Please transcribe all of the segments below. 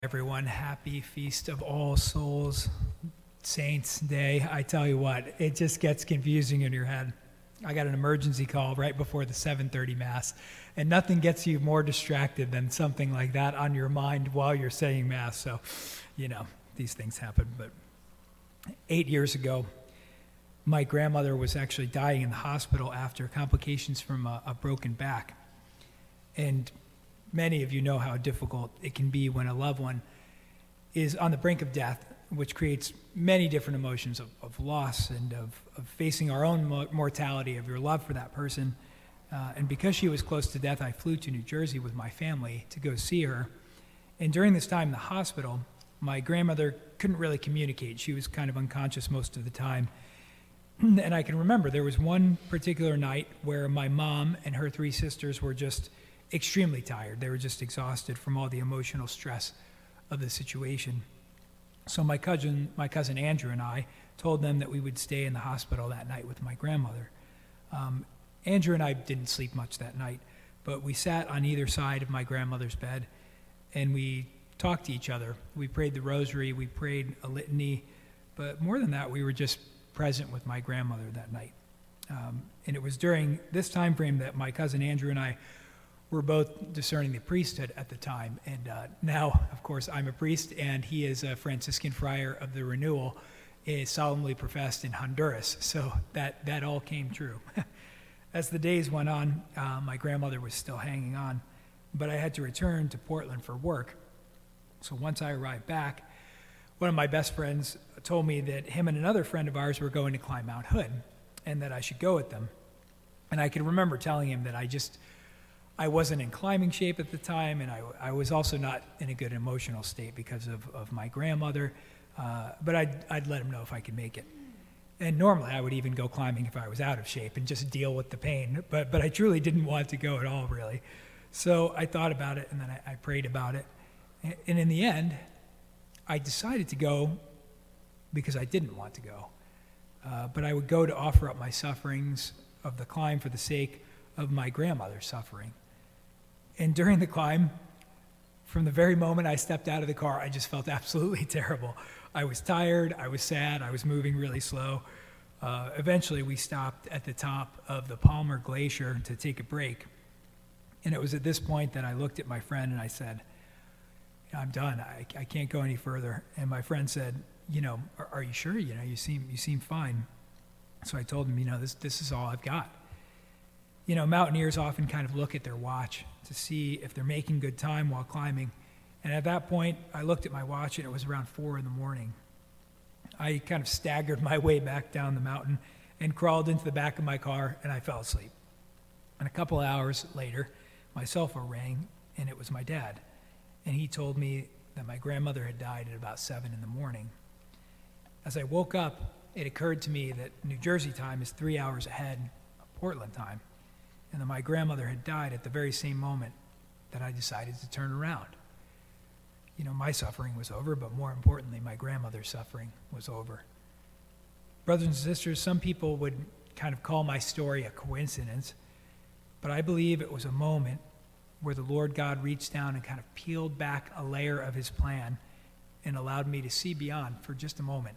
Everyone, happy Feast of All Souls Saints Day. I tell you what, it just gets confusing in your head. I got an emergency call right before the 7:30 Mass, and nothing gets you more distracted than something like that on your mind while you're saying Mass. So, these things happen. But 8 years ago, my grandmother was actually dying in the hospital after complications from a broken back. And many of you know how difficult it can be when a loved one is on the brink of death, which creates many different emotions of loss and of facing our own mortality, of your love for that person. And because she was close to death, I flew to New Jersey with my family to go see her. And during this time in the hospital, my grandmother couldn't really communicate. She was kind of unconscious most of the time. And I can remember there was one particular night where my mom and her three sisters were just extremely tired. They were just exhausted from all the emotional stress of the situation. So my cousin Andrew and I told them that we would stay in the hospital that night with my grandmother. Andrew and I didn't sleep much that night, but we sat on either side of my grandmother's bed and we talked to each other. We prayed the rosary, we prayed a litany, but more than that, we were just present with my grandmother that night. And it was during this time frame that my cousin Andrew and I were both discerning the priesthood at the time. And now, of course, I'm a priest, and he is a Franciscan friar of the Renewal, is solemnly professed in Honduras. So that all came true. As the days went on, my grandmother was still hanging on, but I had to return to Portland for work. So once I arrived back, one of my best friends told me that him and another friend of ours were going to climb Mount Hood, and that I should go with them. And I can remember telling him that I wasn't in climbing shape at the time, and I was also not in a good emotional state because of my grandmother, but I'd let him know if I could make it. And normally I would even go climbing if I was out of shape and just deal with the pain, but I truly didn't want to go at all, really. So I thought about it, and then I prayed about it, and in the end, I decided to go because I didn't want to go, but I would go to offer up my sufferings of the climb for the sake of my grandmother's suffering. And during the climb, from the very moment I stepped out of the car, I just felt absolutely terrible. I was tired, I was sad, I was moving really slow. Eventually, we stopped at the top of the Palmer Glacier to take a break. And it was at this point that I looked at my friend and I said, I'm done, I can't go any further. And my friend said, are you sure? You seem fine. So I told him, this is all I've got. Mountaineers often kind of look at their watch to see if they're making good time while climbing. And at that point, I looked at my watch and it was around 4 a.m. I kind of staggered my way back down the mountain and crawled into the back of my car and I fell asleep. And a couple hours later, my cell phone rang and it was my dad. And he told me that my grandmother had died at about 7 a.m. As I woke up, it occurred to me that New Jersey time is 3 hours ahead of Portland time, and that my grandmother had died at the very same moment that I decided to turn around. My suffering was over, but more importantly, my grandmother's suffering was over. Brothers and sisters, some people would kind of call my story a coincidence, but I believe it was a moment where the Lord God reached down and kind of peeled back a layer of his plan and allowed me to see beyond for just a moment.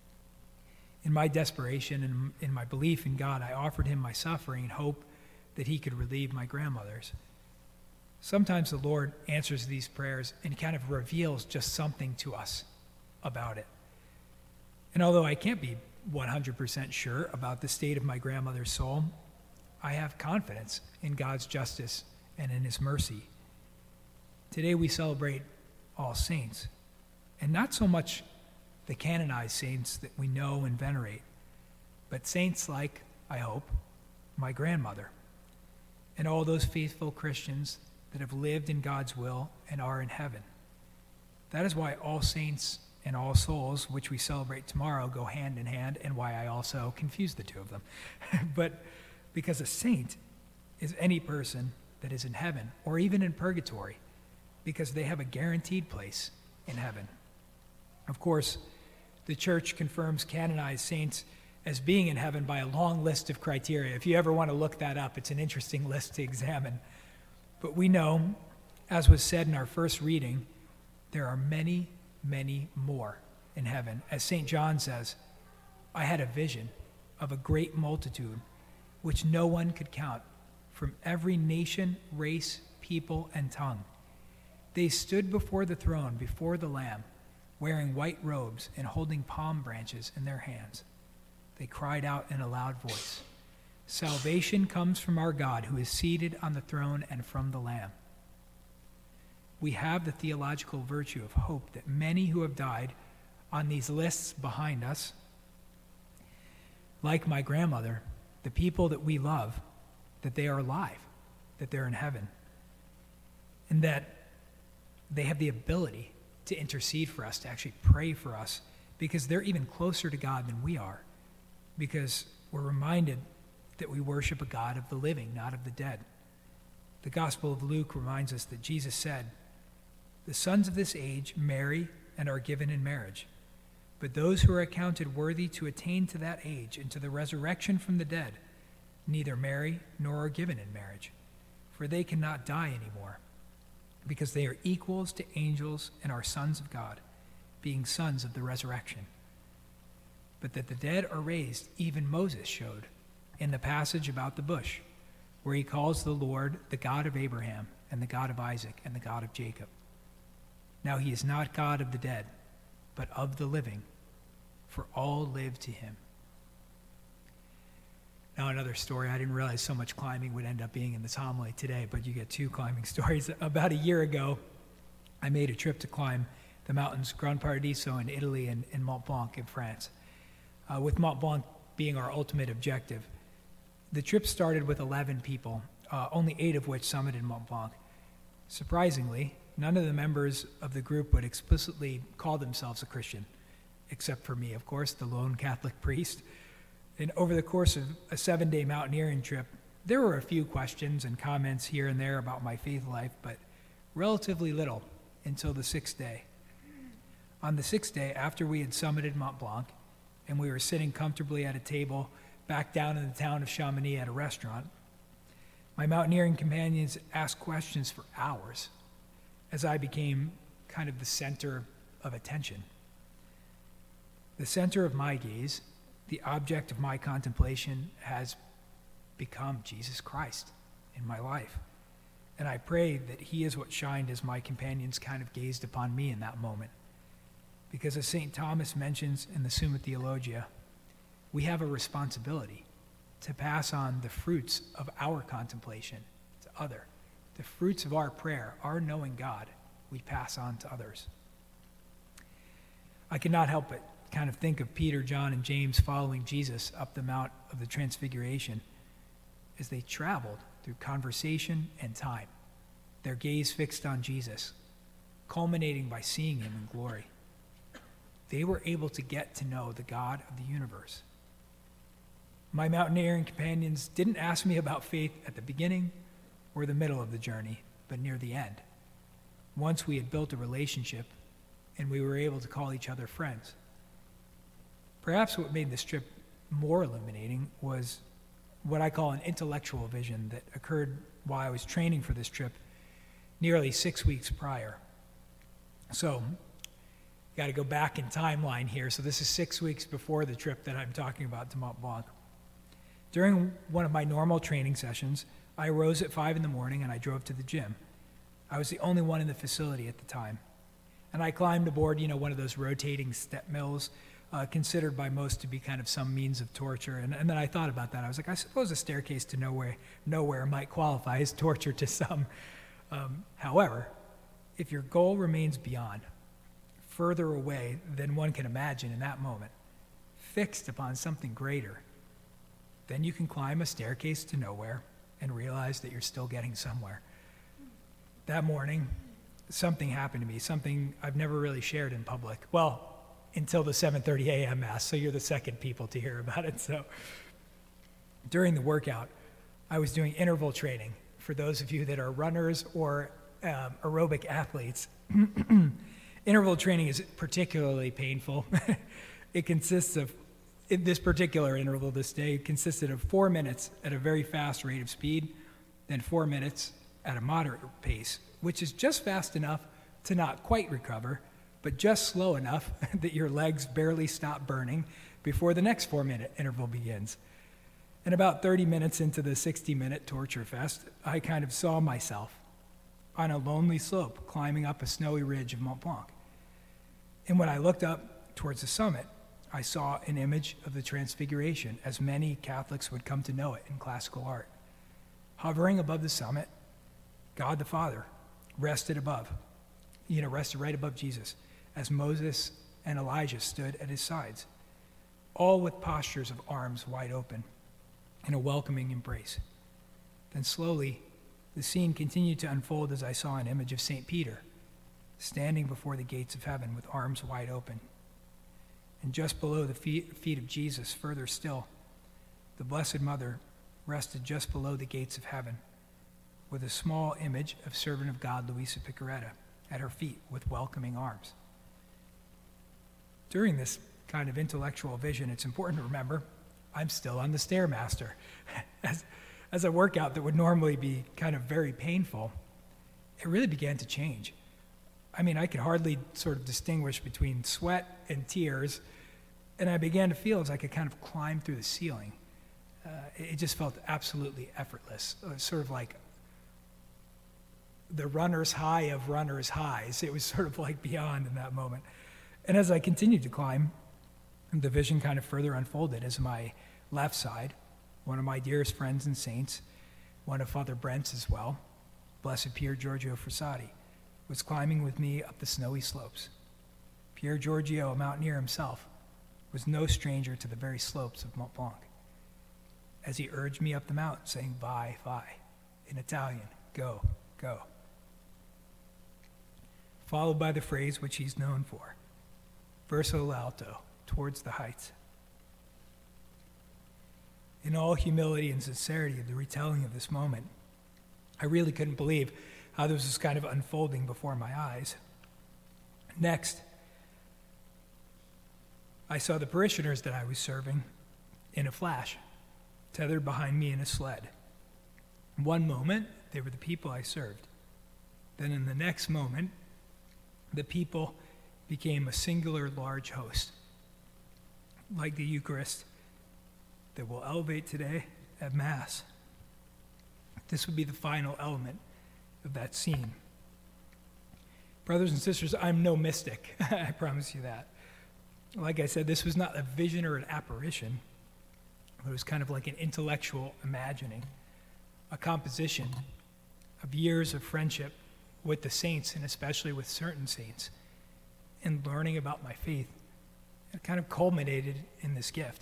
In my desperation and in my belief in God, I offered him my suffering in hope that he could relieve my grandmother's. Sometimes the Lord answers these prayers and kind of reveals just something to us about it. And although I can't be 100% sure about the state of my grandmother's soul, I have confidence in God's justice and in his mercy. Today we celebrate all saints, and not so much the canonized saints that we know and venerate, but saints like, I hope, my grandmother, and all those faithful Christians that have lived in God's will and are in heaven. That is why All Saints and All Souls, which we celebrate tomorrow, go hand in hand, and why I also confuse the two of them. But because a saint is any person that is in heaven or even in purgatory, because they have a guaranteed place in heaven. Of course, the Church confirms canonized saints as being in heaven by a long list of criteria. If you ever want to look that up, it's an interesting list to examine. But we know, as was said in our first reading, there are many, many more in heaven. As St. John says, I had a vision of a great multitude, which no one could count, from every nation, race, people, and tongue. They stood before the throne, before the Lamb, wearing white robes and holding palm branches in their hands. They cried out in a loud voice, Salvation comes from our God, who is seated on the throne, and from the Lamb. We have the theological virtue of hope that many who have died on these lists behind us, like my grandmother, the people that we love, that they are alive, that they're in heaven, and that they have the ability to intercede for us, to actually pray for us, because they're even closer to God than we are, because we're reminded that we worship a God of the living, not of the dead. The Gospel of Luke reminds us that Jesus said, the sons of this age marry and are given in marriage, but those who are accounted worthy to attain to that age and to the resurrection from the dead neither marry nor are given in marriage, for they cannot die anymore, because they are equals to angels and are sons of God, being sons of the resurrection. But that the dead are raised, even Moses showed in the passage about the bush, where he calls the Lord the God of Abraham and the God of Isaac and the God of Jacob. Now he is not God of the dead, but of the living, for all live to him. Now another story, I didn't realize so much climbing would end up being in this homily today, but you get two climbing stories. About a year ago, I made a trip to climb the mountains Gran Paradiso in Italy and Mont Blanc in France, with Mont Blanc being our ultimate objective. The trip started with 11 people, only 8 of which summited Mont Blanc. Surprisingly, none of the members of the group would explicitly call themselves a Christian, except for me, of course, the lone Catholic priest. And over the course of a 7-day mountaineering trip, there were a few questions and comments here and there about my faith life, but relatively little until the 6th day. On the 6th day, after we had summited Mont Blanc, and we were sitting comfortably at a table back down in the town of Chamonix at a restaurant, my mountaineering companions asked questions for hours as I became kind of the center of attention. The center of my gaze, the object of my contemplation, has become Jesus Christ in my life. And I pray that he is what shined as my companions kind of gazed upon me in that moment. Because as St. Thomas mentions in the Summa Theologia, we have a responsibility to pass on the fruits of our contemplation to others. The fruits of our prayer, our knowing God, we pass on to others. I cannot help but kind of think of Peter, John, and James following Jesus up the Mount of the Transfiguration as they traveled through conversation and time, their gaze fixed on Jesus, culminating by seeing him in glory. They were able to get to know the God of the universe. My mountaineering companions didn't ask me about faith at the beginning or the middle of the journey, but near the end, once we had built a relationship and we were able to call each other friends. Perhaps what made this trip more illuminating was what I call an intellectual vision that occurred while I was training for this trip nearly 6 weeks prior. So, got to go back in timeline here. So this is 6 weeks before the trip that I'm talking about to Mont Blanc. During one of my normal training sessions, I rose at 5 in the morning and I drove to the gym. I was the only one in the facility at the time. And I climbed aboard, one of those rotating step mills, considered by most to be kind of some means of torture. And then I thought about that. I was like, I suppose a staircase to nowhere might qualify as torture to some. However, if your goal remains beyond, further away than one can imagine in that moment, fixed upon something greater, then you can climb a staircase to nowhere and realize that you're still getting somewhere. That morning, something happened to me, something I've never really shared in public. Well, until the 7:30 a.m. Mass, so you're the second people to hear about it. So during the workout, I was doing interval training. For those of you that are runners or aerobic athletes, interval training is particularly painful. It consists of, in this particular interval this day, consisted of 4 minutes at a very fast rate of speed, then 4 minutes at a moderate pace, which is just fast enough to not quite recover, but just slow enough that your legs barely stop burning before the next 4-minute interval begins. And about 30 minutes into the 60-minute torture fest, I kind of saw myself on a lonely slope climbing up a snowy ridge of Mont Blanc. And when I looked up towards the summit, I saw an image of the Transfiguration, as many Catholics would come to know it in classical art. Hovering above the summit, God the Father rested right above Jesus, as Moses and Elijah stood at his sides, all with postures of arms wide open in a welcoming embrace. Then slowly, the scene continued to unfold as I saw an image of St. Peter standing before the gates of heaven with arms wide open. And just below the feet of Jesus, further still, the Blessed Mother rested just below the gates of heaven with a small image of Servant of God Luisa Piccarreta at her feet with welcoming arms. During this kind of intellectual vision, it's important to remember I'm still on the Stairmaster. As a workout that would normally be kind of very painful, it really began to change. I mean, I could hardly sort of distinguish between sweat and tears, and I began to feel as I could kind of climb through the ceiling. It just felt absolutely effortless, sort of like the runner's high of runner's highs. It was sort of like beyond in that moment. And as I continued to climb, the vision kind of further unfolded as my left side, one of my dearest friends and saints, one of Father Brent's as well, Blessed Pier Giorgio Frassati, was climbing with me up the snowy slopes. Pier Giorgio, a mountaineer himself, was no stranger to the very slopes of Mont Blanc, as he urged me up the mountain, saying, "Vai, vai," in Italian, "Go, go," followed by the phrase which he's known for, "Verso l'alto," towards the heights. In all humility and sincerity of the retelling of this moment, I really couldn't believe how this was kind of unfolding before my eyes. Next, I saw the parishioners that I was serving in a flash, tethered behind me in a sled. In one moment, they were the people I served. Then in the next moment, the people became a singular large host, like the Eucharist that we'll elevate today at Mass. This would be the final element of that scene. Brothers and sisters, I'm no mystic. I promise you that. Like I said, this was not a vision or an apparition. It was kind of like an intellectual imagining, a composition of years of friendship with the saints, and especially with certain saints, and learning about my faith. It kind of culminated in this gift.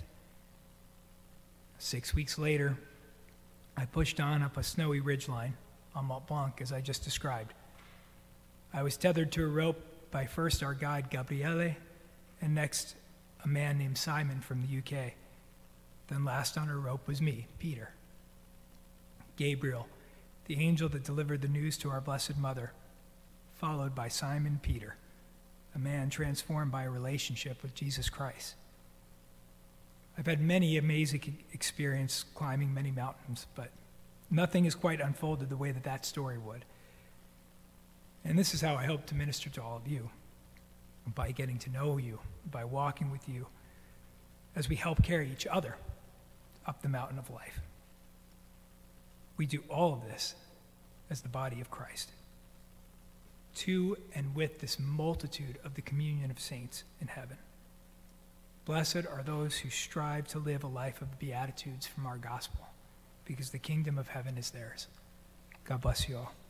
6 weeks later, I pushed on up a snowy ridgeline on Mont Blanc, as I just described. I was tethered to a rope by first our guide Gabriele, and next a man named Simon from the UK. Then last on our rope was me, Peter. Gabriel, the angel that delivered the news to our Blessed Mother, followed by Simon Peter, a man transformed by a relationship with Jesus Christ. I've had many amazing experiences climbing many mountains, but nothing has quite unfolded the way that story would. And this is how I hope to minister to all of you, by getting to know you, by walking with you, as we help carry each other up the mountain of life. We do all of this as the body of Christ, to and with this multitude of the communion of saints in heaven. Blessed are those who strive to live a life of beatitudes from our gospel, because the kingdom of heaven is theirs. God bless you all.